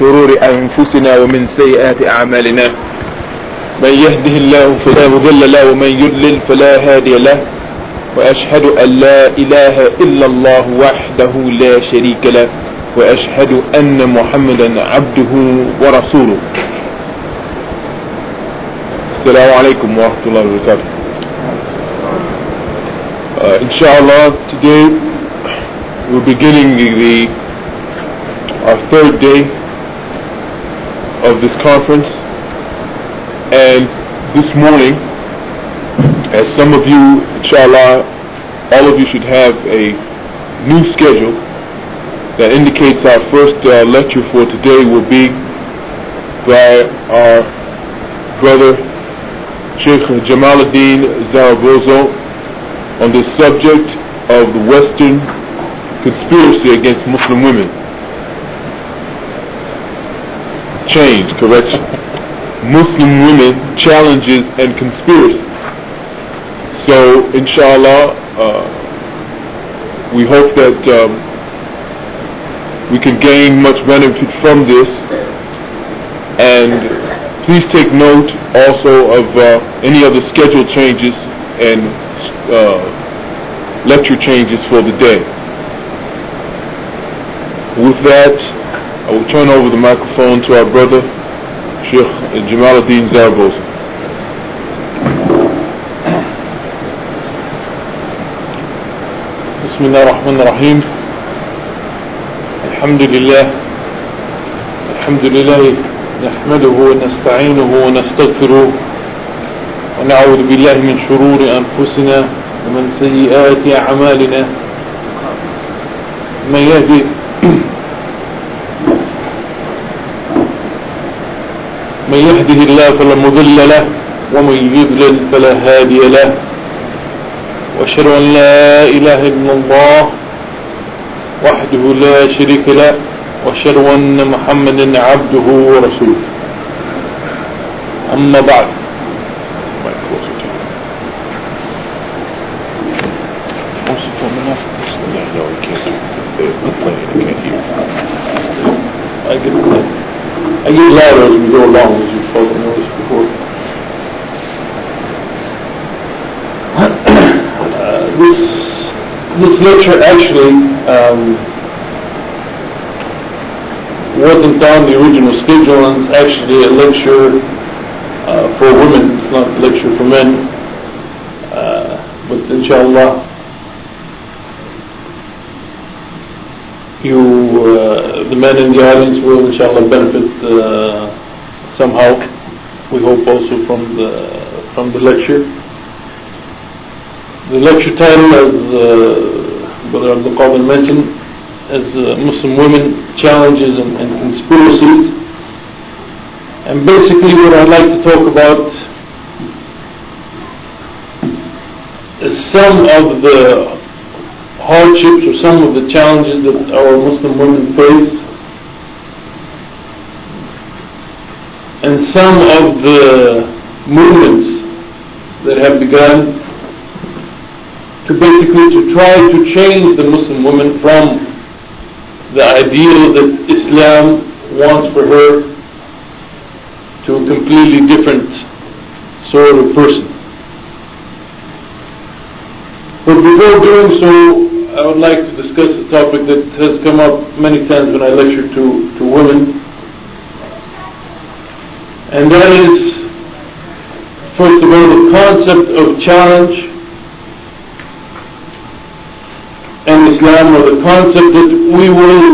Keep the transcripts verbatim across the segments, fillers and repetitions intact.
شرور أنفسنا ومن سيئات أعمالنا من يهده الله فلا مضل له ومن يضلل فلا هادي له وأشهد أن لا إله إلا الله وحده لا شريك له وأشهد أن محمدا عبده ورسوله. السلام عليكم ورحمة الله وبركاته. Uh, inshallah, today we're beginning the our third day of this conference, and this morning, as some of you, inshallah, all of you should have a new schedule that indicates our first uh, lecture for today will be by our brother Sheikh Jamaluddin Zaragoza on the subject of the Western conspiracy against Muslim women. Change, correction. Muslim women challenges and conspiracies. So, inshallah, uh, we hope that um, we can gain much benefit from this. And please take note also of uh, any other schedule changes and uh, lecture changes for the day. With that, I will turn over the microphone to our brother, Sheikh Jamaluddin Zaragoza. Bismillah ar-Rahman ar-Rahim. Alhamdulillah. Alhamdulillah. نحمده ونستعينه ونستغفره ونعوذ بالله من شرور أنفسنا ومن سيئات أعمالنا من يهدي من يهده الله فلا مضل له ومن يضلل فلا هادي له وأشهد أن لا إله إلا الله وحده لا شريك له وأشهد أن محمدا عبده ورسوله. أما بعد. I get I get louder as we go along, as you've probably noticed before. uh, this this lecture actually um, wasn't on the original schedule, and it's actually a lecture uh, for women. It's not a lecture for men. Uh, but inshallah, you, uh, the men in the audience, will inshallah benefit uh, somehow. We hope also from the from the lecture. The lecture title, as uh, Brother Abdul Qadir mentioned, as uh, Muslim women challenges and, and conspiracies. And basically what I'd like to talk about is some of the hardships or some of the challenges that our Muslim women face, and some of the movements that have begun to basically to try to change the Muslim woman from the ideal that Islam wants for her to a completely different sort of person. But before doing so, I would like to discuss a topic that has come up many times when I lecture to, to women, and that is, first of all, the concept of challenge in Islam, or the concept that we will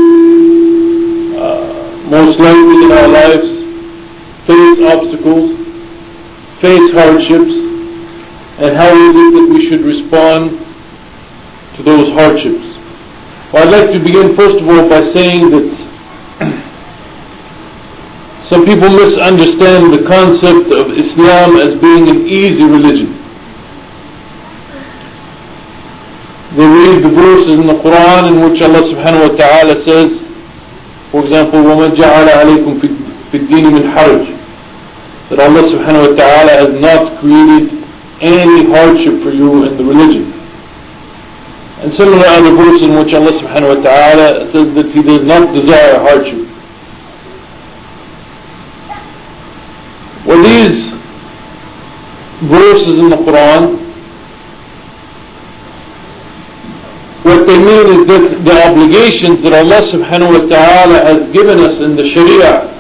uh, most likely in our lives face obstacles, face hardships, and how is it that we should respond to those hardships. Well, I'd like to begin first of all by saying that some people misunderstand the concept of Islam as being an easy religion. They read the verses in the Quran in which Allah subhanahu wa ta'ala says, for example, وَمَا جَعَلَ عَلَيْكُمْ فِي الدِّينِ مِنْ حَرَجٍ, that Allah subhanahu wa ta'ala has not created any hardship for you in the religion. And similar other verses in which Allah subhanahu wa ta'ala says that He does not desire hardship. Well, these verses in the Quran, what they mean is that the obligations that Allah subhanahu wa ta'ala has given us in the Sharia,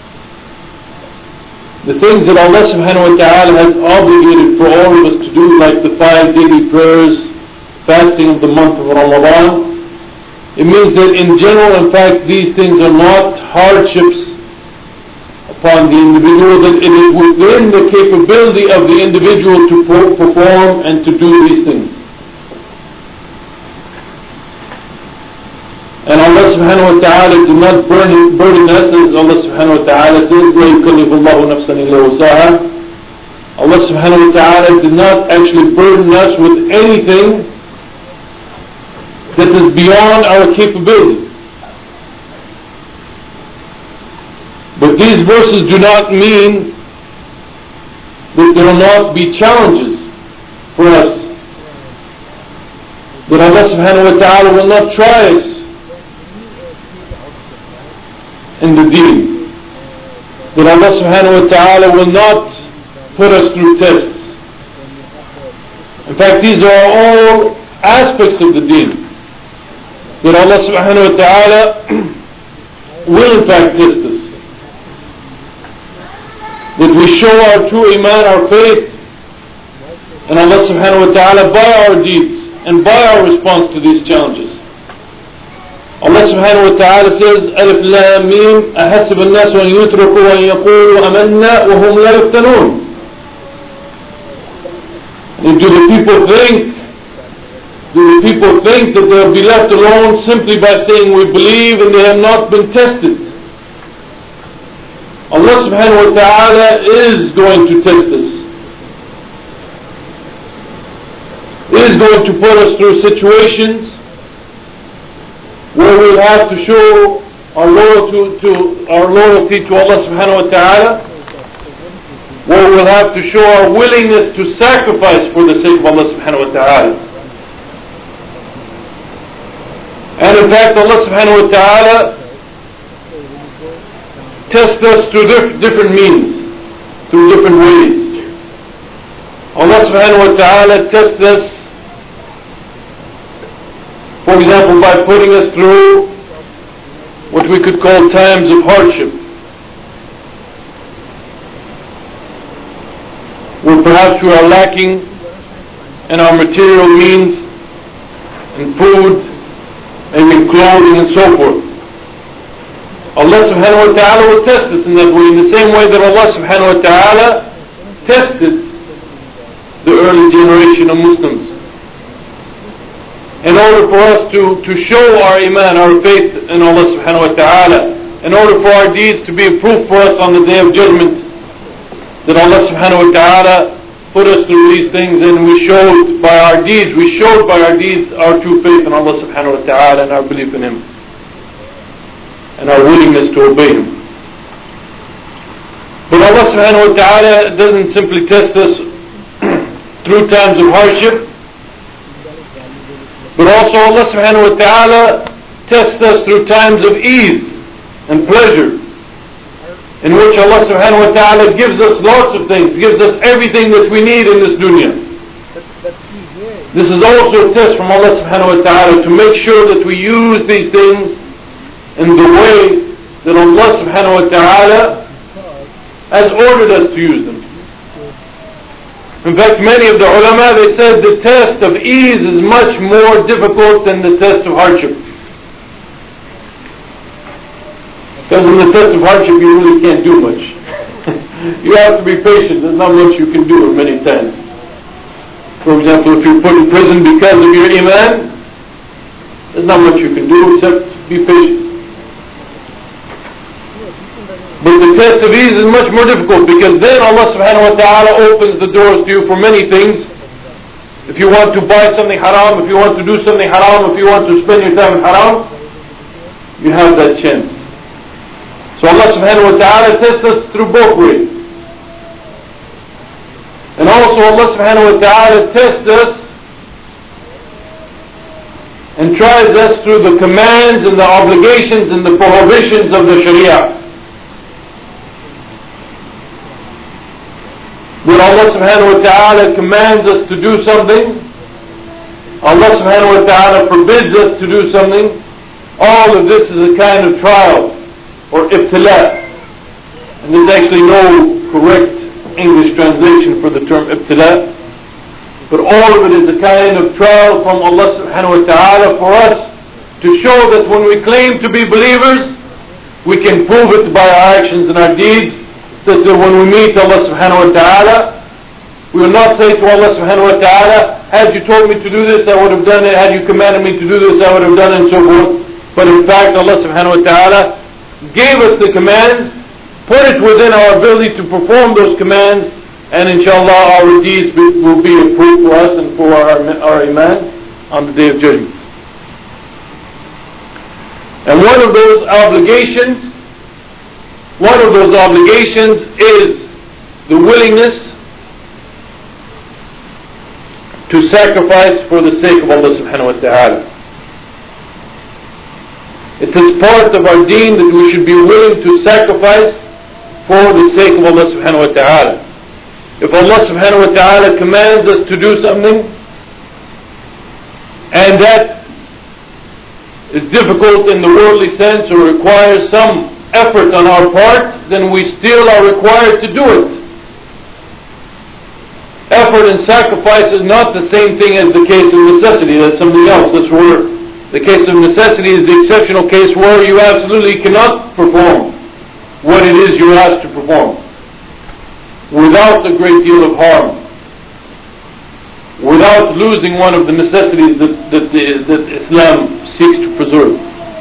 the things that Allah subhanahu wa ta'ala has obligated for all of us to do, like the five daily prayers, fasting of the month of Ramadan, it means that in general, in fact, these things are not hardships upon the individual, that it is within the capability of the individual to perform and to do these things. And Allah subhanahu wa ta'ala did not burden, burden us, as Allah subhanahu wa ta'ala says, لَا يُكَلِّفُ اللَّهُ نَفْسًا إِلَّا وُسْعَهَا. Allah subhanahu wa ta'ala did not actually burden us with anything that is beyond our capability. But these verses do not mean that there will not be challenges for us, that Allah subhanahu wa ta'ala will not try us in the deen, that Allah subhanahu wa ta'ala will not put us through tests. In fact, these are all aspects of the deen that Allah subhanahu wa ta'ala will in fact test us, that we show our true iman, our faith, and Allah subhanahu wa ta'ala by our deeds and by our response to these challenges. Allah subhanahu wa ta'ala says, ألف لام ميم أحسب الناس أن يتركوا أن يقولوا آمنا وهم لا يفتنون. And do the people think, do the people think that they'll be left alone simply by saying we believe and they have not been tested? Allah subhanahu wa ta'ala is going to test us. Is going to put us through situations where we have to show our loyalty to, our loyalty to Allah subhanahu wa ta'ala, where we'll have to show our willingness to sacrifice for the sake of Allah subhanahu wa ta'ala. And in fact, Allah subhanahu wa ta'ala tests us through diff- different means, through different ways. Allah subhanahu wa ta'ala tests us, for example, by putting us through what we could call times of hardship, where perhaps we are lacking in our material means, in food, and in clothing and so forth. Allah subhanahu wa ta'ala will test us in that way, in the same way that Allah subhanahu wa ta'ala tested the early generation of Muslims, in order for us to, to show our iman, our faith in Allah subhanahu wa ta'ala, in order for our deeds to be a proof for us on the Day of Judgment, that Allah subhanahu wa ta'ala put us through these things, and we showed by our deeds, we showed by our deeds our true faith in Allah subhanahu wa ta'ala and our belief in Him, and our willingness to obey Him. But Allah subhanahu wa ta'ala doesn't simply test us through times of hardship, but also Allah subhanahu wa ta'ala tests us through times of ease and pleasure, in which Allah subhanahu wa ta'ala gives us lots of things, gives us everything that we need in this dunya. This is also a test from Allah subhanahu wa ta'ala to make sure that we use these things in the way that Allah subhanahu wa ta'ala has ordered us to use them. In fact, many of the ulama, they said the test of ease is much more difficult than the test of hardship. Because in the test of hardship you really can't do much. You have to be patient, there's not much you can do many times. For example, if you're put in prison because of your iman, there's not much you can do except be patient. But the test of ease is much more difficult, because then Allah subhanahu wa ta'ala opens the doors to you for many things. If you want to buy something haram, if you want to do something haram, if you want to spend your time in haram, you have that chance. So Allah subhanahu wa ta'ala tests us through both ways. And also Allah subhanahu wa ta'ala tests us and tries us through the commands and the obligations and the prohibitions of the Sharia. When Allah subhanahu wa ta'ala commands us to do something, Allah subhanahu wa ta'ala forbids us to do something, all of this is a kind of trial or ibtila. And there's actually no correct English translation for the term ibtila, but all of it is a kind of trial from Allah subhanahu wa ta'ala for us to show that when we claim to be believers, we can prove it by our actions and our deeds, such that when we meet Allah subhanahu wa ta'ala, we will not say to Allah subhanahu wa ta'ala, had you told me to do this, I would have done it, had you commanded me to do this, I would have done it, and so forth. But in fact, Allah subhanahu wa ta'ala gave us the commands, put it within our ability to perform those commands, and inshallah our deeds will be a proof for us and for our, our iman on the Day of Judgment. And one of those obligations, one of those obligations is the willingness to sacrifice for the sake of Allah subhanahu wa ta'ala. It is part of our deen that we should be willing to sacrifice for the sake of Allah subhanahu wa ta'ala. If Allah subhanahu wa ta'ala commands us to do something, and that is difficult in the worldly sense or requires some effort on our part, then we still are required to do it. Effort and sacrifice is not the same thing as the case of necessity. That's something else. That's where the case of necessity is the exceptional case where you absolutely cannot perform what it is you're asked to perform without a great deal of harm, without losing one of the necessities that, that, the, that Islam seeks to preserve.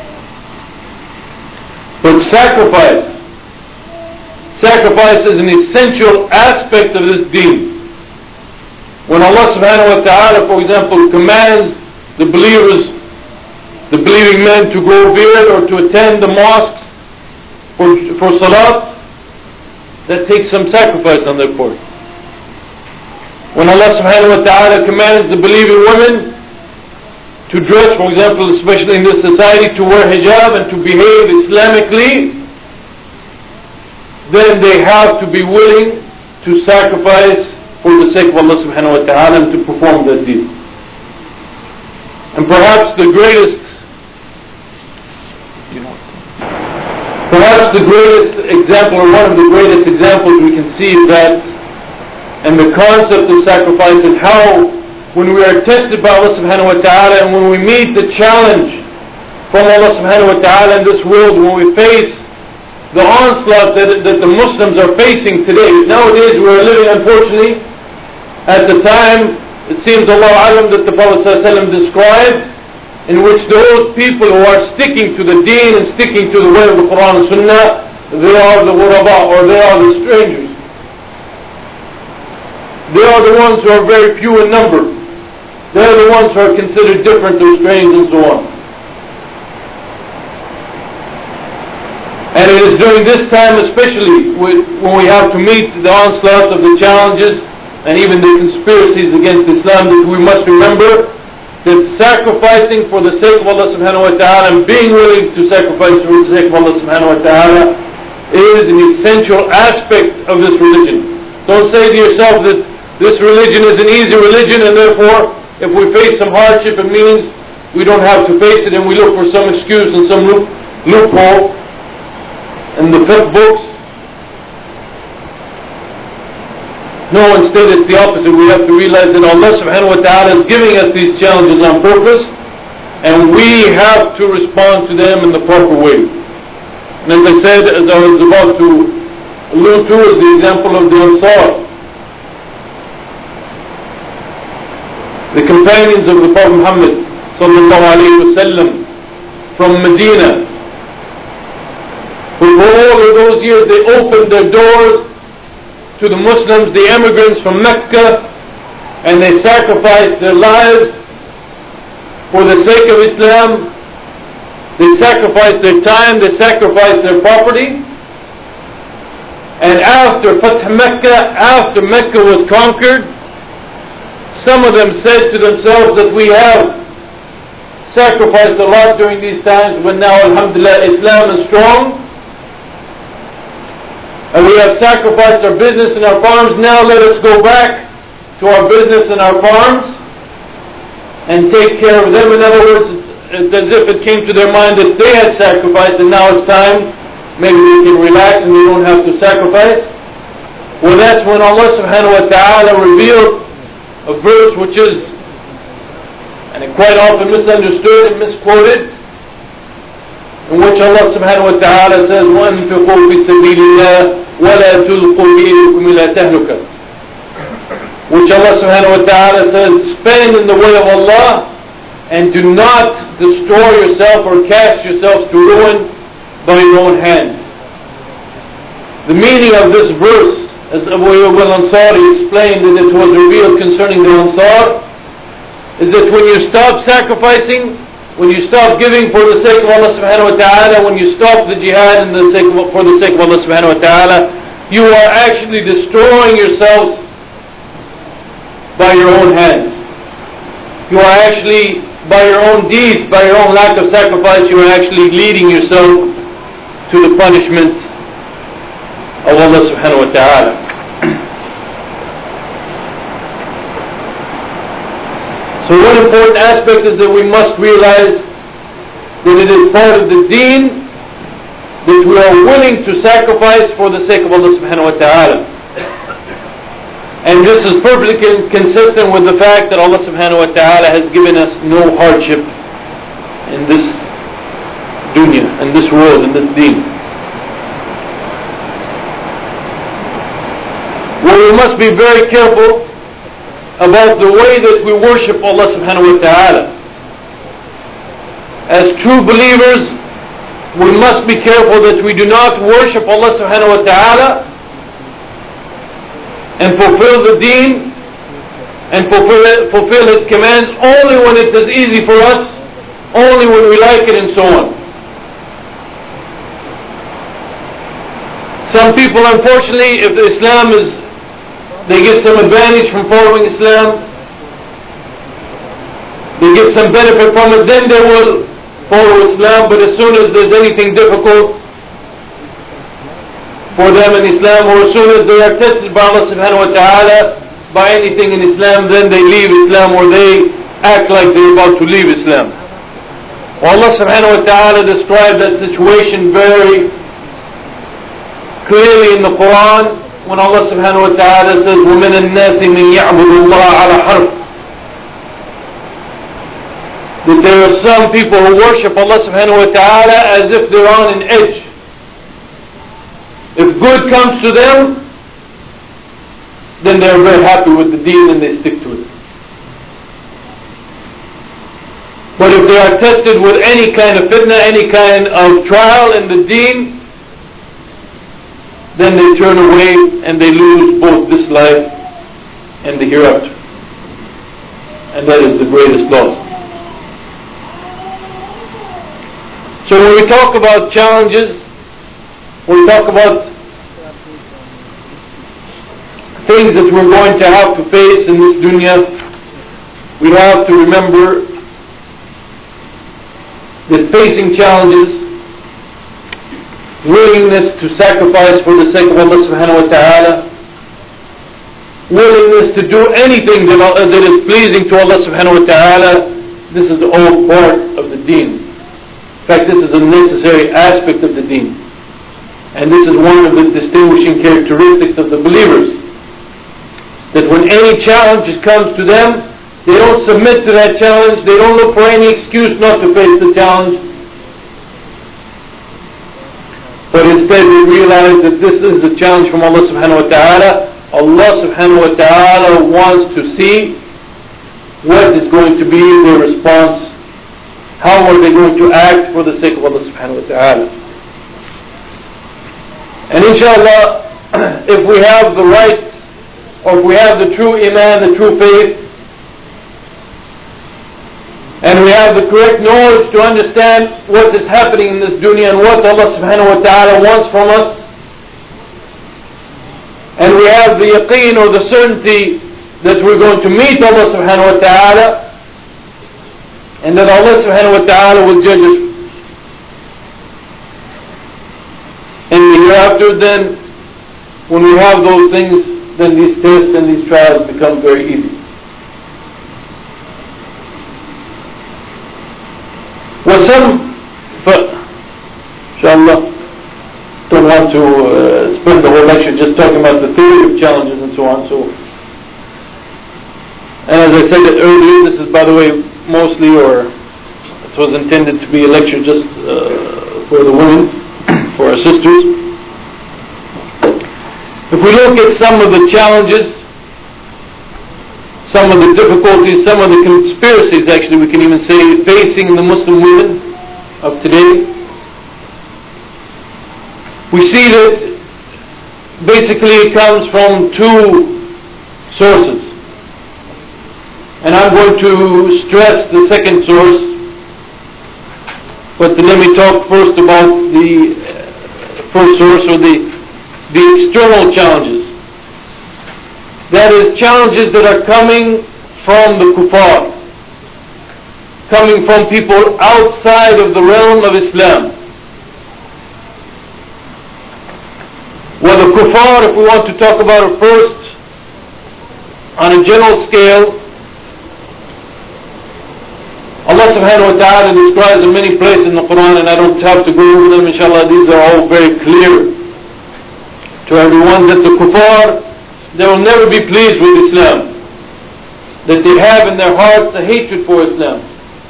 But sacrifice, sacrifice is an essential aspect of this deen. When Allah subhanahu wa ta'ala, for example, commands the believers, the believing men to go visit or to attend the mosques for, for salat, that takes some sacrifice on their part. When Allah subhanahu wa ta'ala commands the believing women to dress, for example, especially in this society, to wear hijab and to behave Islamically, then they have to be willing to sacrifice for the sake of Allah subhanahu wa ta'ala and to perform that deed. And perhaps the greatest you know, perhaps the greatest example, or one of the greatest examples we can see of that, and the concept of sacrifice, and how when we are tested by Allah subhanahu wa ta'ala, and when we meet the challenge from Allah subhanahu wa ta'ala in this world, when we face the onslaught that, that the Muslims are facing today. Nowadays we are living, unfortunately, at the time, it seems Allah alam, that the Prophet ﷺ described, in which those people who are sticking to the deen and sticking to the way of the Quran and Sunnah, they are the ghuraba, or they are the strangers. They are the ones who are very few in number. They are the ones who are considered different or strange and so on. And it is during this time especially when we have to meet the onslaught of the challenges and even the conspiracies against Islam, that we must remember that sacrificing for the sake of Allah subhanahu wa ta'ala and being willing to sacrifice for the sake of Allah subhanahu wa ta'ala is an essential aspect of this religion. Don't say to yourself that this religion is an easy religion and therefore if we face some hardship it means we don't have to face it, and we look for some excuse and some loop, loophole in the fiqh books. No, instead it's the opposite. We have to realize that Allah subhanahu wa ta'ala is giving us these challenges on purpose, and we have to respond to them in the proper way. And as I said, as I was about to allude to, is the example of the Ansar, the companions of the Prophet Muhammad sallallahu alayhi wa sallam from Medina, who for all of those years they opened their doors to the Muslims, the immigrants from Mecca, and they sacrificed their lives for the sake of Islam. They sacrificed their time, they sacrificed their property. And after Fath Mecca, after Mecca was conquered, some of them said to themselves that we have sacrificed a lot during these times, but now alhamdulillah Islam is strong. And we have sacrificed our business and our farms. Now let us go back to our business and our farms and take care of them. In other words, it's as if it came to their mind that they had sacrificed and now it's time. Maybe they can relax and they don't have to sacrifice. Well, that's when Allah subhanahu wa ta'ala revealed a verse which is, and it quite often misunderstood and misquoted, in which Allah subhanahu wa ta'ala says, وَأَنْفِقُوا فِي سَبِيلِ اللَّهِ وَلَا تُلْقُوا بِأَيْدِيكُمْ إِلَى تَهْلُكَةٍ, which Allah subhanahu wa ta'ala says, spend in the way of Allah and do not destroy yourself or cast yourselves to ruin by your own hands. The meaning of this verse, as Abu Ayyub al-Ansari explained, and it was revealed concerning the Ansar, is that when you stop sacrificing, when you stop giving for the sake of Allah subhanahu wa ta'ala, when you stop the jihad in the sake of, for the sake of Allah subhanahu wa ta'ala, you are actually destroying yourselves by your own hands. You are actually, by your own deeds, by your own lack of sacrifice, you are actually leading yourself to the punishment of Allah subhanahu wa ta'ala. So one important aspect is that we must realize that it is part of the deen that we are willing to sacrifice for the sake of Allah subhanahu wa ta'ala. And this is perfectly consistent with the fact that Allah subhanahu wa ta'ala has given us no hardship in this dunya, in this world, in this deen. Well, we must be very careful about the way that we worship Allah subhanahu wa ta'ala. As true believers, we must be careful that we do not worship Allah subhanahu wa ta'ala and fulfill the deen and fulfill, fulfill His commands only when it is easy for us, only when we like it, and so on. Some people, unfortunately, if the Islam is, they get some advantage from following Islam, they get some benefit from it, then they will follow Islam. But as soon as there's anything difficult for them in Islam, or as soon as they are tested by Allah subhanahu wa ta'ala by anything in Islam, then they leave Islam, or they act like they're about to leave Islam. Allah subhanahu wa ta'ala described that situation very clearly in the Quran, when Allah subhanahu wa ta'ala says, وَمِنَ النَّاسِ مِنْ يَعْبُدُ اللَّهَ عَلَى حَرْفٍ, that there are some people who worship Allah subhanahu wa ta'ala as if they're on an edge. If good comes to them, then they're very happy with the deen and they stick to it. But if they are tested with any kind of fitna, any kind of trial in the deen, then they turn away and they lose both this life and the hereafter. And that is the greatest loss. So when we talk about challenges, when we talk about things that we're going to have to face in this dunya, we have to remember that facing challenges, willingness to sacrifice for the sake of Allah subhanahu wa ta'ala, willingness to do anything that, that is pleasing to Allah subhanahu wa ta'ala, this is all part of the deen. In fact, this is a necessary aspect of the deen. And this is one of the distinguishing characteristics of the believers. That when any challenge comes to them, they don't submit to that challenge, they don't look for any excuse not to face the challenge, but instead they realize that this is a challenge from Allah subhanahu wa ta'ala. Allah subhanahu wa ta'ala wants to see what is going to be their response. How are they going to act for the sake of Allah subhanahu wa ta'ala? And inshallah, if we have the right, or if we have the true iman, the true faith, and we have the correct knowledge to understand what is happening in this dunya and what Allah subhanahu wa ta'ala wants from us, and we have the yaqeen or the certainty that we're going to meet Allah subhanahu wa ta'ala, and that Allah subhanahu wa ta'ala will judge us in the hereafter, then when we have those things, then these tests and these trials become very easy. وَسَمْ inshallah, don't want to uh, spend the whole lecture just talking about the theory of challenges and so on. So, and as I said earlier, this is, by the way, mostly, or it was intended to be a lecture just uh, for the women, for our sisters. If we look at some of the challenges, some of the difficulties, some of the conspiracies, actually we can even say, facing the Muslim women of today, we see that basically it comes from two sources. And I'm going to stress the second source, but let me talk first about the first source, or the, the external challenges. That is, challenges that are coming from the kuffar, coming from people outside of the realm of Islam. Well, the kuffar, if we want to talk about it first, on a general scale, Allah subhanahu wa ta'ala describes in many places in the Quran, and I don't have to go over them, inshallah, these are all very clear to everyone, that the kuffar, they will never be pleased with Islam, that they have in their hearts a hatred for Islam.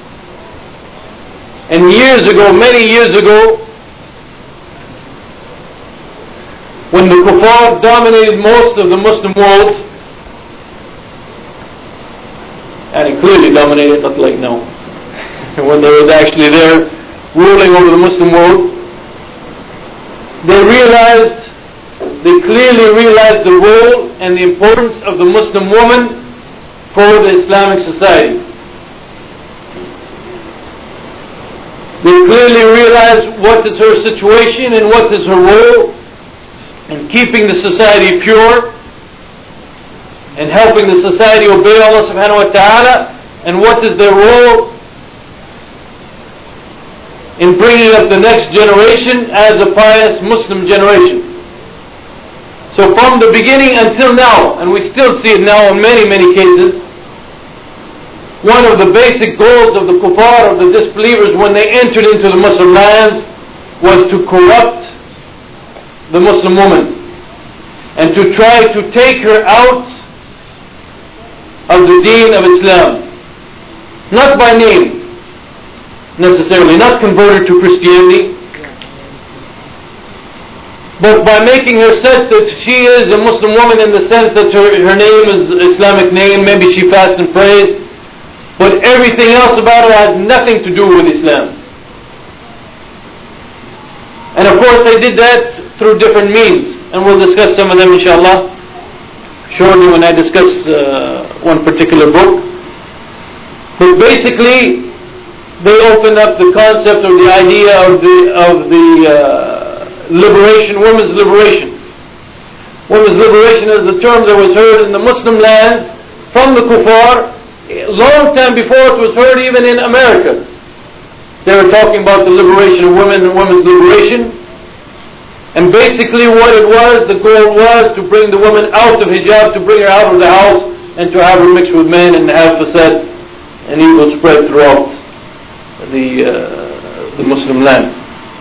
And years ago, many years ago, when the kuffar dominated most of the Muslim world, and it clearly dominated, not like now, when they were actually there ruling over the Muslim world, they realized, they clearly realized the role and the importance of the Muslim woman for the Islamic society. They clearly realized what is her situation and what is her role in keeping the society pure and helping the society obey Allah subhanahu wa ta'ala, and what is their role in bringing up the next generation as a pious Muslim generation. So from the beginning until now, and we still see it now in many, many cases, one of the basic goals of the kuffar, of the disbelievers, when they entered into the Muslim lands, was to corrupt the Muslim woman and to try to take her out of the deen of Islam. Not by name, necessarily, not convert her to Christianity, but by making her such that she is a Muslim woman in the sense that her, her name is Islamic name, maybe she fasts and prays, but everything else about her has nothing to do with Islam. And of course they did that through different means, and we'll discuss some of them inshallah shortly when I discuss uh, one particular book. But basically they opened up the concept or the idea of the of the uh, liberation, women's liberation. Women's liberation is the term that was heard in the Muslim lands from the kuffar a long time before it was heard even in America. They were talking about the liberation of women and women's liberation. And basically what it was, the goal was to bring the woman out of hijab, to bring her out of the house, and to have her mixed with men and have fasad and evil spread throughout the, uh, the Muslim land.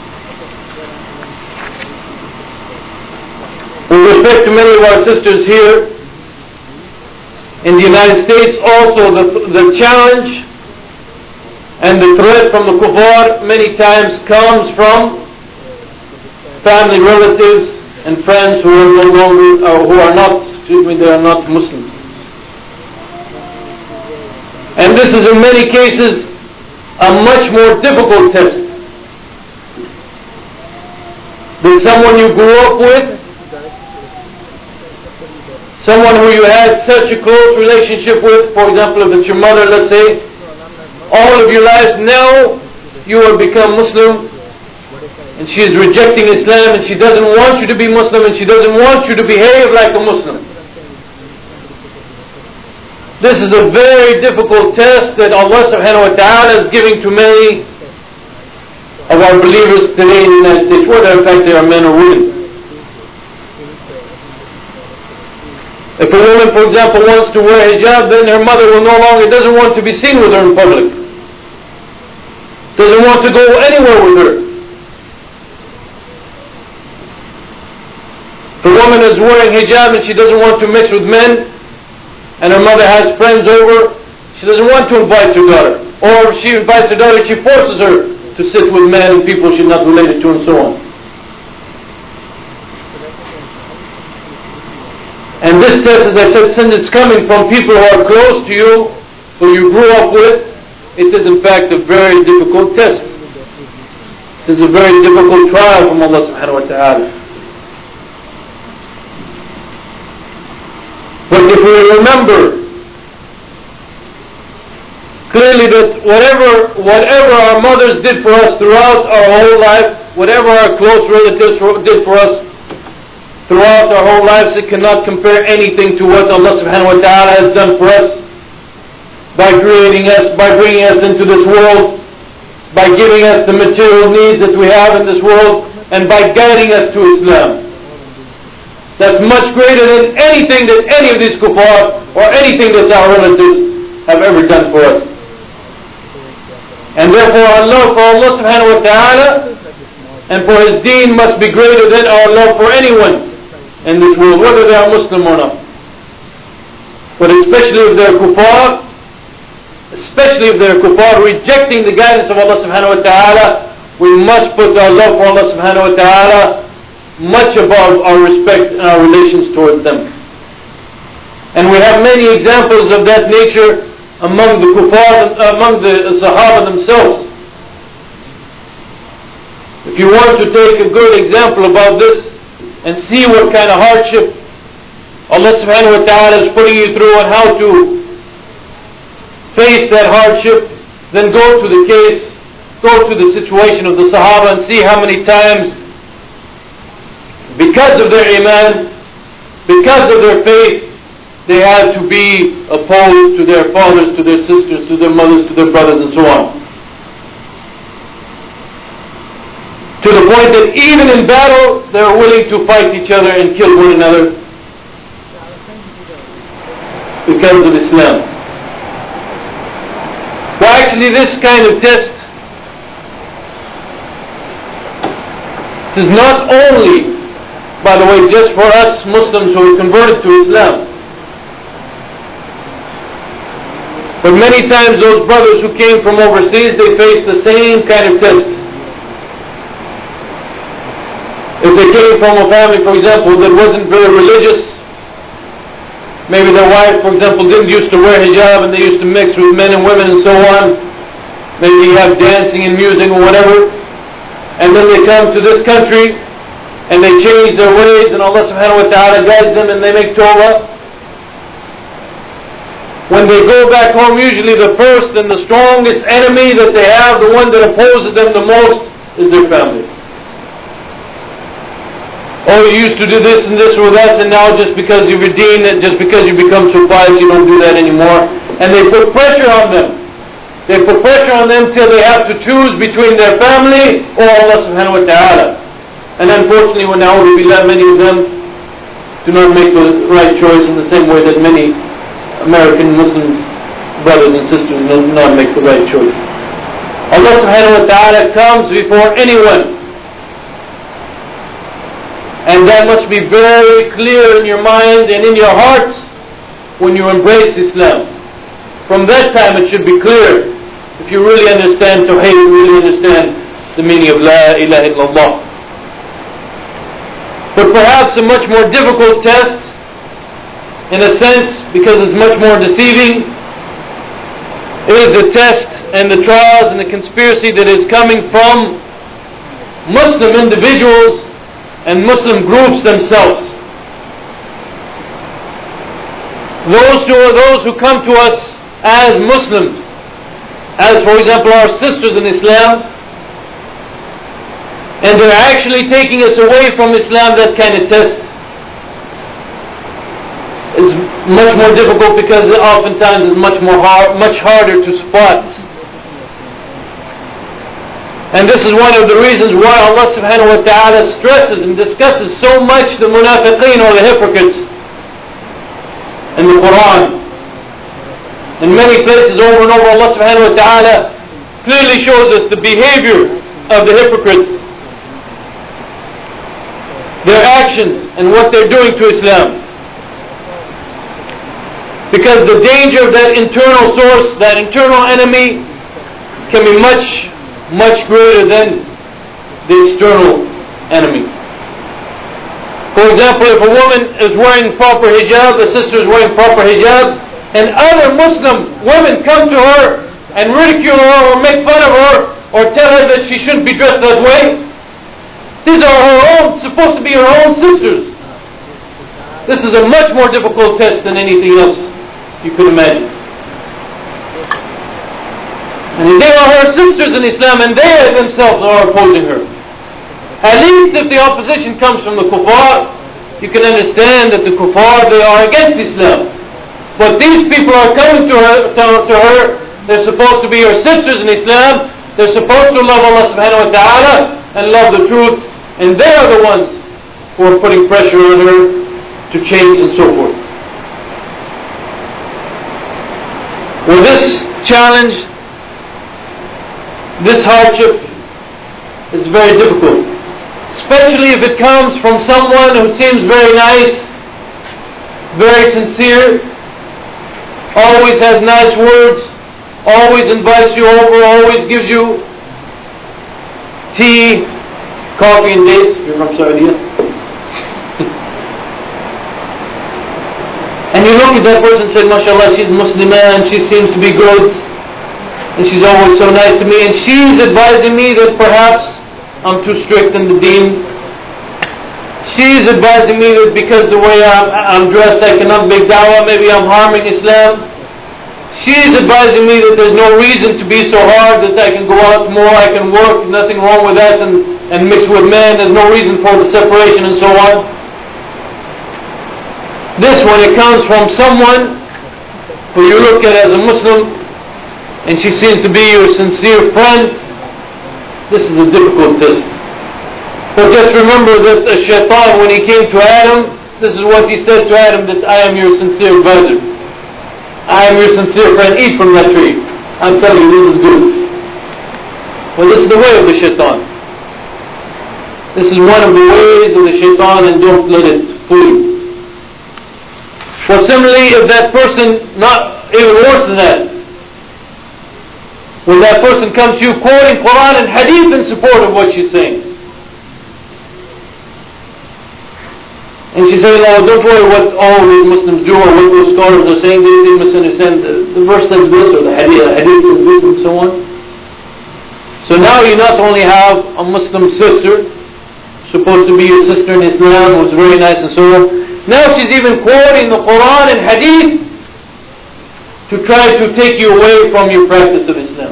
With respect to many of our sisters here in the United States, also the, the challenge and the threat from the kuffar many times comes from family, relatives, and friends who are no longer, uh, who are not, excuse me, they are not Muslims. And this is in many cases a much more difficult test than someone you grew up with, someone who you had such a close relationship with. For example, if it's your mother, let's say, all of your lives now you have become Muslim and she is rejecting Islam and she doesn't want you to be Muslim and she doesn't want you to behave like a Muslim. This is a very difficult test that Allah subhanahu wa ta'ala is giving to many of our believers today in the United States, whether in fact they are men or women. If a woman, for example, wants to wear hijab, then her mother will no longer, doesn't want to be seen with her in public. Doesn't want to go anywhere with her. If a woman is wearing hijab and she doesn't want to mix with men, and her mother has friends over, she doesn't want to invite her daughter. Or if she invites her daughter, she forces her to sit with men and people she's not related to and so on. And this test, as I said, since it's coming from people who are close to you, who you grew up with, it is in fact a very difficult test. It is a very difficult trial from Allah subhanahu wa ta'ala. But if we remember clearly that whatever, whatever our mothers did for us throughout our whole life, whatever our close relatives did for us throughout our whole lives, it cannot compare anything to what Allah subhanahu wa ta'ala has done for us by creating us, by bringing us into this world, by giving us the material needs that we have in this world, and by guiding us to Islam. That's much greater than anything that any of these kuffar or anything that our relatives have ever done for us. And therefore our love for Allah subhanahu wa ta'ala and for His deen must be greater than our love for anyone in this world, whether they are Muslim or not. But especially if they are kuffar, especially if they are kuffar, rejecting the guidance of Allah subhanahu wa ta'ala, we must put our love for Allah subhanahu wa ta'ala much above our respect and our relations towards them. And we have many examples of that nature among the kuffar, among the Sahaba themselves. If you want to take a good example about this and see what kind of hardship Allah subhanahu wa ta'ala is putting you through and how to face that hardship, then go to the case, go to the situation of the Sahaba and see how many times, because of their iman, because of their faith, they had to be opposed to their fathers, to their sisters, to their mothers, to their brothers, and so on. To the point that even in battle, they were willing to fight each other and kill one another because of Islam. Well, actually, this kind of test is not only, by the way, just for us Muslims who are converted to Islam, but many times those brothers who came from overseas, they faced the same kind of test. If they came from a family, for example, that wasn't very religious, maybe their wife, for example, didn't used to wear hijab and they used to mix with men and women and so on, maybe you have dancing and music or whatever, and then they come to this country and they change their ways and Allah subhanahu wa ta'ala guides them and they make tawbah. When they go back home, usually the first and the strongest enemy that they have, the one that opposes them the most, is their family. Oh, you used to do this and this with us, and now just because you redeem it, just because you become so pious, you don't do that anymore. And they put pressure on them. They put pressure on them till they have to choose between their family or Allah subhanahu wa ta'ala. And unfortunately, when now many of them do not make the right choice in the same way that many American Muslims, brothers and sisters, do not make the right choice. Allah subhanahu wa ta'ala comes before anyone. And that must be very clear in your mind and in your hearts when you embrace Islam. From that time it should be clear. If you really understand Tawheed, you really understand the meaning of La ilaha illallah. But perhaps a much more difficult test, in a sense, because it's much more deceiving, is the test and the trials and the conspiracy that is coming from Muslim individuals and Muslim groups themselves. Those who are those who come to us as Muslims, as for example our sisters in Islam, and they're actually taking us away from Islam. That kind of test is much more difficult because it oftentimes is much more hard, much harder to spot. And this is one of the reasons why Allah subhanahu wa ta'ala stresses and discusses so much the munafiqeen or the hypocrites. in the Quran. In many places over and over, Allah subhanahu wa ta'ala clearly shows us the behavior of the hypocrites, their actions and what they're doing to Islam. Because the danger of that internal source, that internal enemy, can be much, much greater than the external enemy. For example, if a woman is wearing proper hijab, a sister is wearing proper hijab, and other Muslim women come to her and ridicule her or make fun of her or tell her that she shouldn't be dressed that way, these are her own, supposed to be her own sisters. This is a much more difficult test than anything else you could imagine. And they are her sisters in Islam, and they themselves are opposing her. At least if the opposition comes from the kuffar, you can understand that the kuffar, they are against Islam. But these people are coming to her, to, to her, they're supposed to be her sisters in Islam, they're supposed to love Allah subhanahu wa ta'ala and love the truth, and they are the ones who are putting pressure on her to change and so forth. Well, this challenge, this hardship is very difficult, especially if it comes from someone who seems very nice, very sincere, always has nice words, always invites you over, always gives you tea, coffee and dates, if you're from Saudi Arabia. And you look at that person and say, mashallah, she's Muslimah and she seems to be good, and she's always so nice to me, and she's advising me that perhaps I'm too strict in the deen. She's advising me that because the way I'm, I'm dressed I cannot make dawah, maybe I'm harming Islam. She's advising me that there's no reason to be so hard, that I can go out more, I can work, nothing wrong with that, and, and mix with men, there's no reason for the separation and so on. This, when it comes from someone who you look at as a Muslim, and she seems to be your sincere friend, this is a difficult test. But just remember that the shaitan, when he came to Adam, this is what he said to Adam, that I am your sincere advisor. I am your sincere friend, eat from that tree. I'm telling you, this is good. Well, this is the way of the shaitan. This is one of the ways of the shaitan, and don't let it fool you. Well, similarly, if that person, not even worse than that, when that person comes to you quoting Quran and Hadith in support of what she's saying, and she's saying, oh, don't worry what all these Muslims do or what those scholars are saying, they, they misunderstand. The, the verse says this or the Hadith, the Hadith says this and so on. So now you not only have a Muslim sister, supposed to be your sister in Islam, who's very nice and so on, now she's even quoting the Quran and Hadith to try to take you away from your practice of Islam.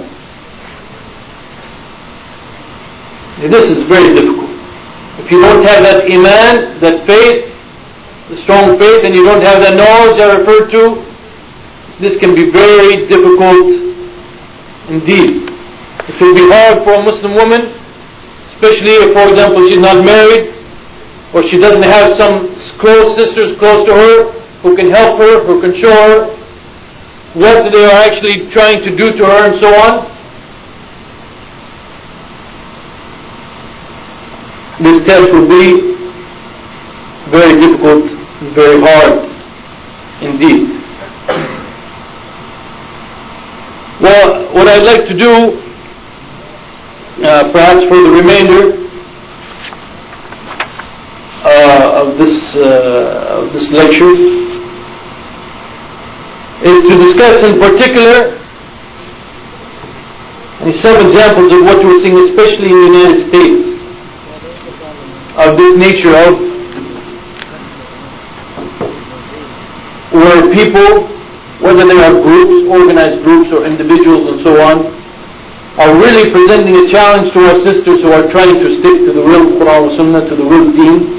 And this is very difficult. If you don't have that iman, that faith, the strong faith, and you don't have that knowledge I referred to, this can be very difficult indeed. It will be hard for a Muslim woman, especially if, for example, she's not married, or she doesn't have some close sisters close to her who can help her, who can show her what they are actually trying to do to her and so on. This test will be very difficult and very hard indeed. Well, what I'd like to do, uh, perhaps for the remainder uh, of this uh, of this lecture, is to discuss in particular some examples of what we're seeing, especially in the United States, of this nature of where people, whether they are groups, organized groups or individuals and so on, are really presenting a challenge to our sisters who are trying to stick to the real Quran and Sunnah, to the real deen,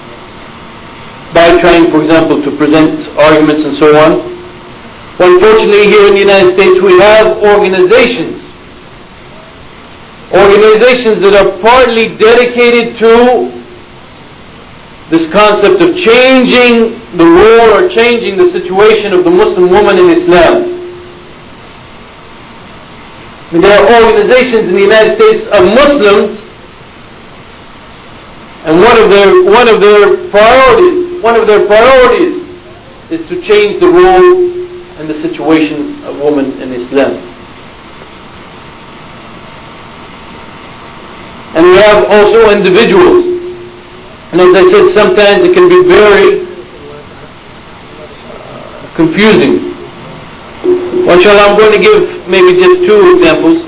by trying, for example, to present arguments and so on. Well, unfortunately, here in the United States we have organizations organizations that are partly dedicated to this concept of changing the role or changing the situation of the Muslim woman in Islam. And there are organizations in the United States of Muslims, and one of their one of their priorities, one of their priorities is to change the role and the situation of women in Islam. And we have also individuals. And as I said, sometimes it can be very confusing. Well, inshallah, I'm going to give maybe just two examples,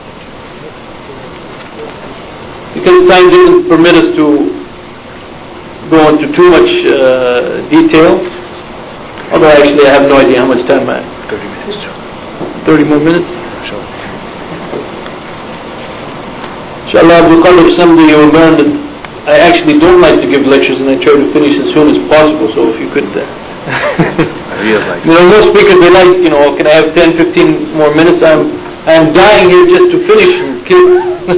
because time didn't permit us to go into too much uh, detail. Although actually I have no idea how much time I have. thirty minutes. thirty more minutes? Sure. Inshallah, Abdul Qadir, someday you will learn that I actually don't like to give lectures, and I try to finish as soon as possible. So if you could... Uh, you know, most speakers, they like, you know, can I have ten, fifteen more minutes? I'm I'm dying here just to finish and kill.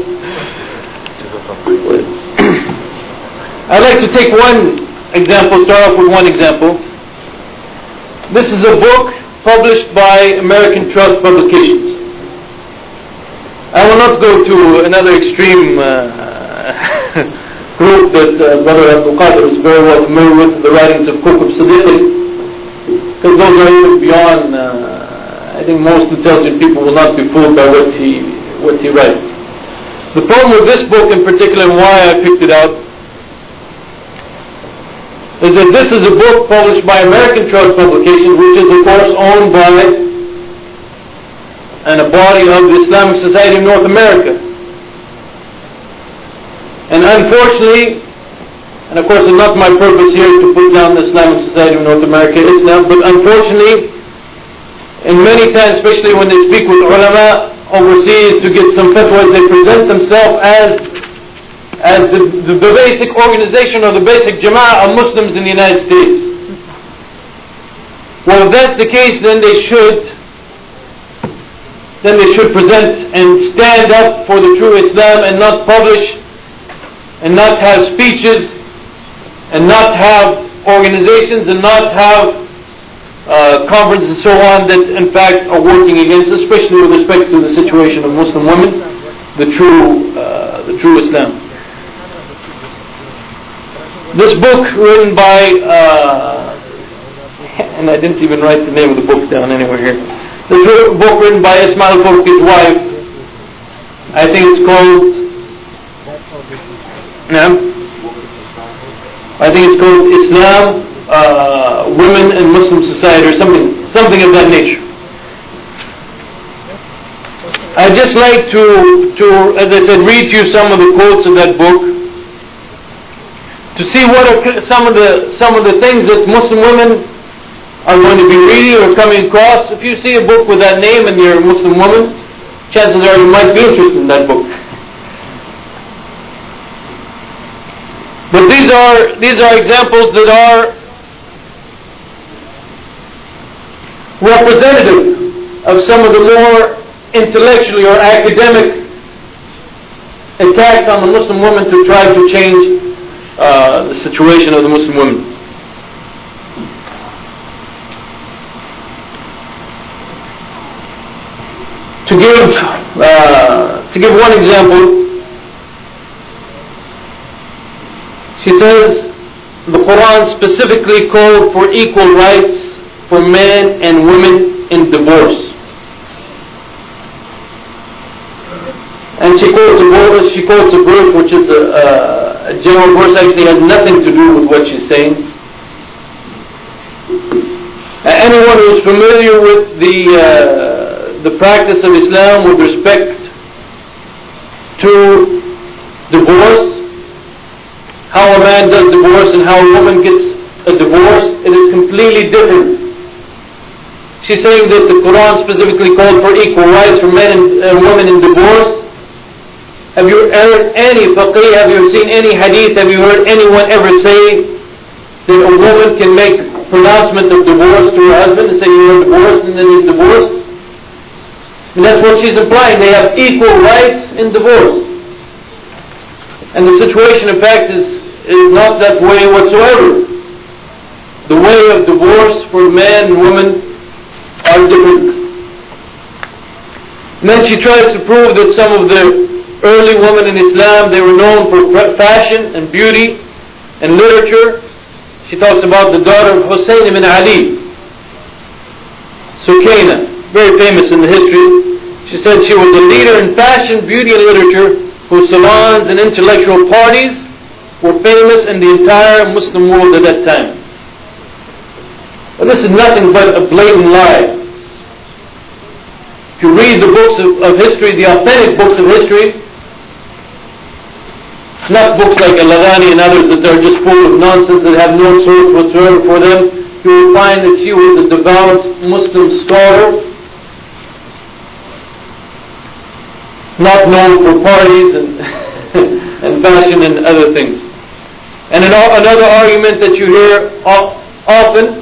I'd like to take one example, start off with one example. This is a book published by American Trust Publications. I will not go to another extreme uh, group that uh, Brother Abdul Qadir is very well familiar with, the writings of Qutb Siddiqui, because those are even beyond, uh, I think most intelligent people will not be fooled by what he, what he writes. The problem with this book in particular, and why I picked it out, is that this is a book published by American Trust Publications, which is of course owned by and a body of the Islamic Society of North America. And unfortunately, and of course it's not my purpose here to put down the Islamic Society of North America, Islam, but unfortunately, in many times, especially when they speak with ulama overseas to get some fatwas, they present themselves as as the, the, the basic organization or the basic jama'ah of Muslims in the United States. Well, if that's the case, then they should then they should present and stand up for the true Islam, and not publish and not have speeches and not have organizations and not have uh, conferences and so on that in fact are working against, especially with respect to the situation of Muslim women, the true uh, the true Islam. This book written by uh, and I didn't even write the name of the book down anywhere here. This book written by Ismail Fawqi's wife, I think it's called no, I think it's called Islam, uh, Women in Muslim Society, or something something of that nature. I'd just like to, to, as I said, read to you some of the quotes of that book, to see what are some of the some of the things that Muslim women are going to be reading or coming across. If you see a book with that name and you're a Muslim woman, chances are you might be interested in that book. But these are these are examples that are representative of some of the more intellectually or academic attacks on the Muslim woman to try to change uh, the situation of the Muslim women. To give uh, to give one example, she says the Quran specifically called for equal rights for men and women in divorce. And she quotes a verse, she quotes a verse which is a, a general verse, actually has nothing to do with what she's saying. Anyone who is familiar with the uh, the practice of Islam with respect to divorce, how a man does divorce and how a woman gets a divorce, it is completely different. She's saying that the Quran specifically called for equal rights for men and uh, women in divorce. Have you heard any faqih, have you seen any hadith, have you heard anyone ever say that a woman can make pronouncement of divorce to her husband and say you're divorced and then he's divorced? And that's what she's implying. They have equal rights in divorce. And the situation, in fact, is is not that way whatsoever. The way of divorce for men and women are different. And then she tries to prove that some of the early women in Islam, they were known for fashion and beauty and literature. She talks about the daughter of Hussein ibn Ali, Sukaina, very famous in the history. She said she was a leader in fashion, beauty, and literature, whose salons and intellectual parties were famous in the entire Muslim world at that time. But this is nothing but a blatant lie. If you read the books of, of history, the authentic books of history, not books like Al-Laghani and others that are just full of nonsense that have no source whatsoever for them, you will find that she was a devout Muslim scholar, not known for parties and, and fashion and other things. And another argument that you hear often,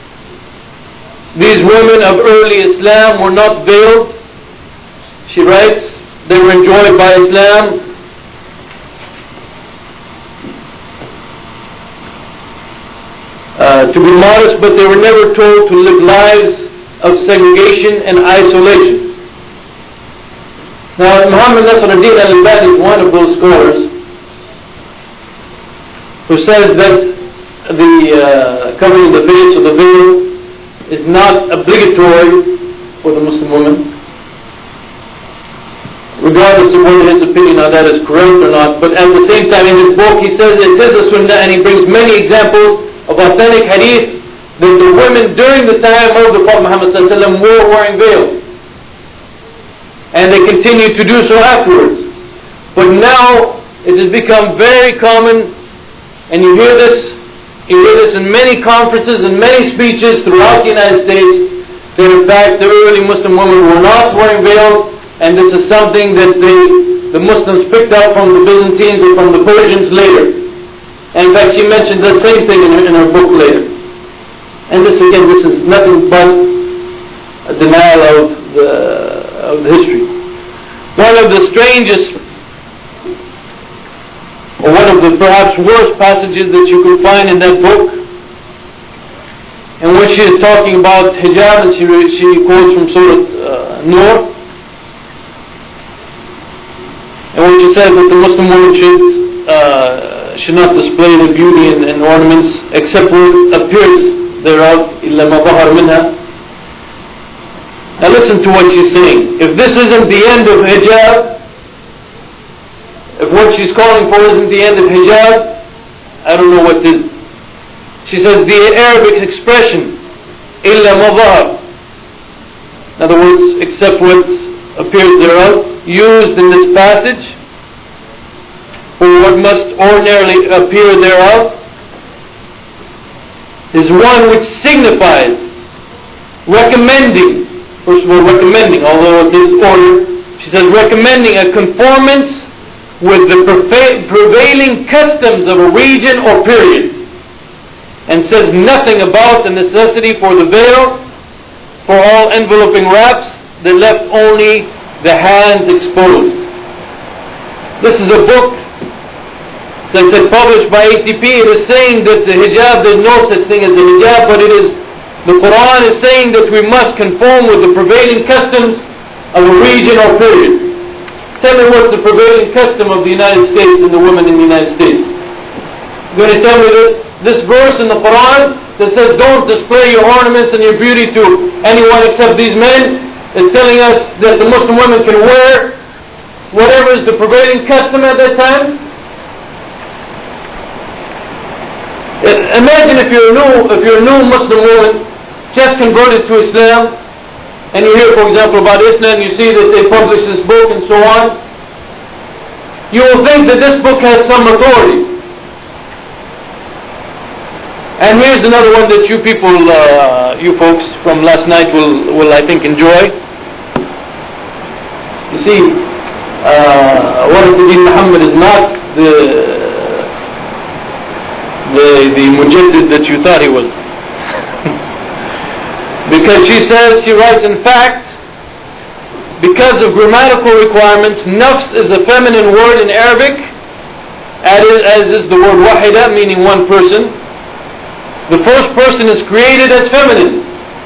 these women of early Islam were not veiled. She writes, they were enjoined by Islam uh, to be modest, but they were never told to live lives of segregation and isolation. Now, Muhammad Nasr al-Din al-Albani is one of those scholars who says that the uh, covering the face or the veil is not obligatory for the Muslim woman, regardless of whether his opinion on that is correct or not. But at the same time, in his book, he says it says the Sunnah, and he brings many examples of authentic hadith that the women during the time of the Prophet Muhammad sallallahu alaihi wasallam were wearing veils, and they continue to do so afterwards. But now it has become very common, and you hear this, you hear this in many conferences and many speeches throughout the United States, that in fact the early Muslim women were not wearing veils, and this is something that they, the Muslims picked up from the Byzantines or from the Persians later. And in fact she mentioned the same thing in her, in her book later. And this again, this is nothing but a denial of the, of the history. One of the strangest, or one of the perhaps worst passages that you can find in that book, in which she is talking about hijab, and she, she quotes from Surah uh, Nur, in which it says that the Muslim woman should uh, should not display the beauty and, and ornaments except what appears thereof, إِلَّا مَا ظَهَرَ مِنْهَا. Now listen to what she's saying. If this isn't the end of hijab, if what she's calling for isn't the end of hijab, I don't know what is. She says the Arabic expression إِلَّا مَا ظَهَرَ, in other words, except what appears thereof, used in this passage for what must ordinarily appear thereof, is one which signifies recommending, first of all recommending, although it is order, she says recommending a conformance with the prevailing customs of a region or period, and says nothing about the necessity for the veil, for all enveloping wraps that left only the hands exposed. This is a book that's published by A T P. It is saying that the hijab, there's no such thing as a hijab, but it is, the Quran is saying that we must conform with the prevailing customs of a region or period. Tell me what's the prevailing custom of the United States and the women in the United States. You're going to tell me that this verse in the Quran that says don't display your ornaments and your beauty to anyone except these men is telling us that the Muslim women can wear whatever is the prevailing custom at that time? Imagine if you're a new, if you're a new Muslim woman just converted to Islam, and you hear, for example, about Islam, you see that they publish this book and so on, you will think that this book has some authority. And here's another one that you people, uh, you folks from last night will, will I think enjoy. You see, uh, Waraquddin Muhammad is not the the the mujaddid that you thought he was. Because she says, she writes, in fact, because of grammatical requirements, nafs is a feminine word in Arabic, as is, as is the word wahida, meaning one person. The first person is created as feminine.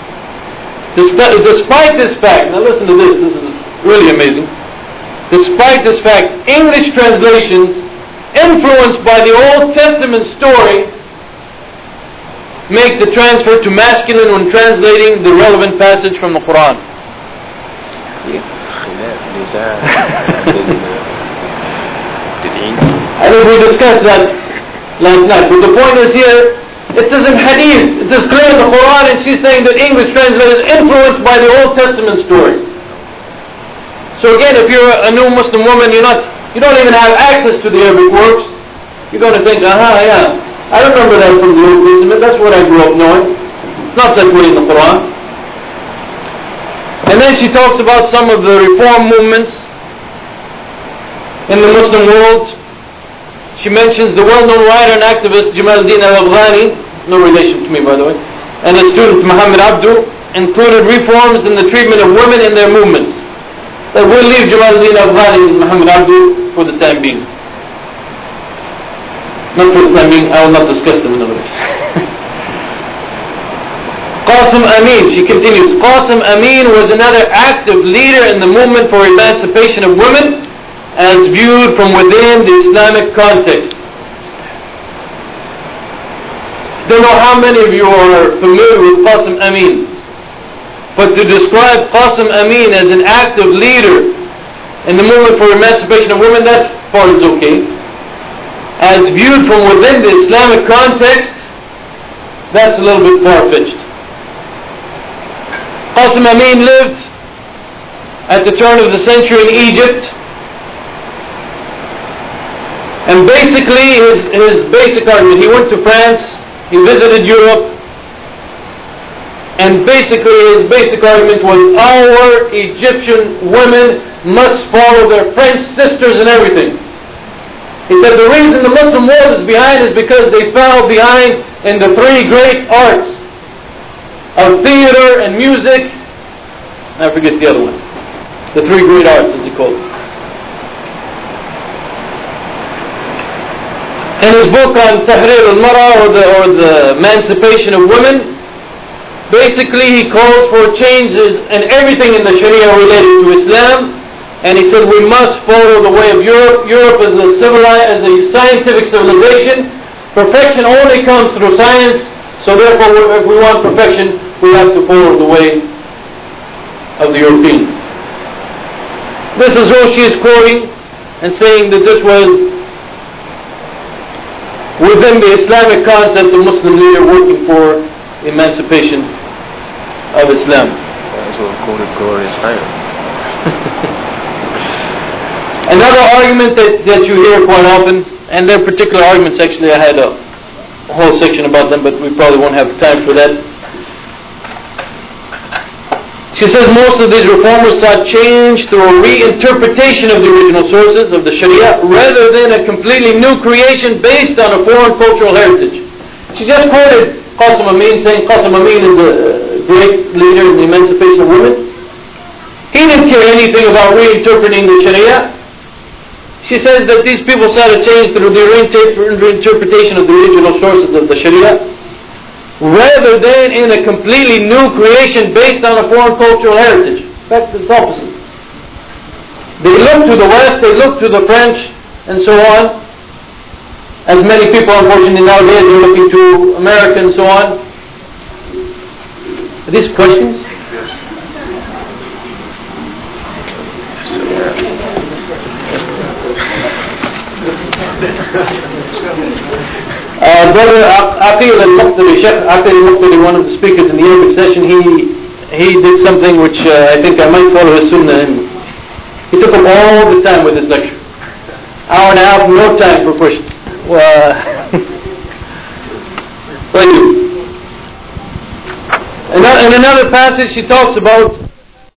Despite this fact, now listen to this, this is really amazing. Despite this fact, English translations influenced by the Old Testament story make the transfer to masculine when translating the relevant passage from the Quran. I think we discussed that last night, but the point is here, it says in hadith, it is clear in the Quran, and she's saying that English translators influenced by the Old Testament story. So again, if you're a new Muslim woman, you're not, you don't even have access to the Arabic works, you're going to think, aha, yeah, I remember that from the Old Testament, that's what I grew up knowing. It's not that way in the Quran. And then she talks about some of the reform movements in the Muslim world. She mentions the well-known writer and activist Jamaluddin al-Afghani, no relation to me by the way, and his student Muhammad Abdu, included reforms in the treatment of women in their movements. But we'll leave Jamaluddin al-Afghani and Muhammad Abdu for the time being. Not for the time being, I will not discuss them in a minute. Qasim Amin, she continues, Qasim Amin was another active leader in the movement for emancipation of women as viewed from within the Islamic context. Don't know how many of you are familiar with Qasim Amin, but to describe Qasim Amin as an active leader in the movement for emancipation of women, that part is okay. As viewed from within the Islamic context, that's a little bit far-fetched. Qasim Amin lived at the turn of the century in Egypt, and basically his, his basic argument, he went to France, he visited Europe, and basically his basic argument was our Egyptian women must follow their French sisters and everything. He said the reason the Muslim world is behind is because they fell behind in the three great arts of theater and music. I forget the other one. The three great arts, as he called it. In his book on Tahrir al-Mara, or the, or the emancipation of women, basically he calls for changes in everything in the Sharia related to Islam, and he said we must follow the way of Europe. Europe is a civilized, as a scientific civilization. Perfection only comes through science, so therefore if we want perfection, we have to follow the way of the Europeans. This is what she is quoting and saying that this was within the Islamic concept, a Muslim leader working for emancipation of Islam. That's what quoted glorious title. Another argument that, that you hear quite often, and their particular arguments, actually I had a, a whole section about them, but we probably won't have time for that. She says most of these reformers sought change through a reinterpretation of the original sources of the Sharia rather than a completely new creation based on a foreign cultural heritage. She just quoted Qasim Amin saying Qasim Amin is a great leader in the emancipation of women. He didn't care anything about reinterpreting the Sharia. She says that these people sought a change through the reinterpretation of the original sources of the Sharia rather than in a completely new creation based on a foreign cultural heritage. In fact, it's opposite. They look to the West, they look to the French, and so on. As many people, unfortunately, nowadays are looking to America and so on. Are these questions? Uh, Brother Aqil al-Muqtari, Sheikh Aqil al-Muqtari, one of the speakers in the Arabic session, he he did something which uh, I think I might follow his sunnah in. He took up all the time with his lecture. Hour and a half, no time for questions. Uh, thank you. In another passage, she talks about